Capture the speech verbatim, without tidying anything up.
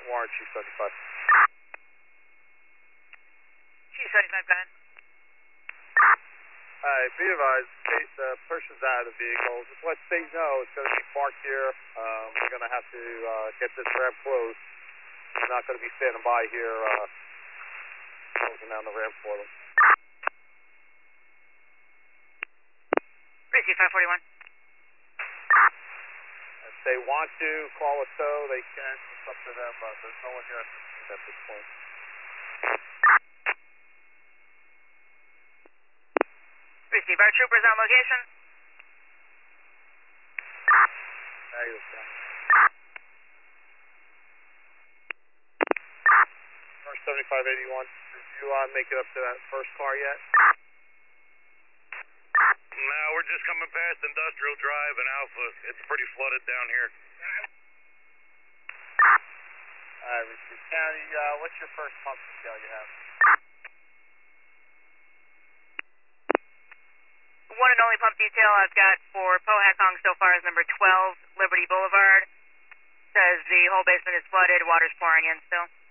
Warren, Chief seventy-five. Chief seventy-five, go ahead. Alright, be advised, in case the person's out of the vehicle, just let state know it's going to be parked here. Um, we're going to have to uh, get this ramp closed. We're not going to be standing by here uh, closing down the ramp for them. Receive five forty-one. If they want to call a tow, they can. It's up to them, but there's no one here at this point. Receive, our troopers on location. Negative, sir. First seventy-five eighty-one, did you uh, make it up to that first car yet? No, we're just coming past Industrial Drive and Alpha. It's pretty flooded down here. Alright, Richard County, uh, what's your first pump detail you have? One and only pump detail I've got for Pohakong so far is number twelve, Liberty Boulevard. Says the whole basement is flooded, water's pouring in still.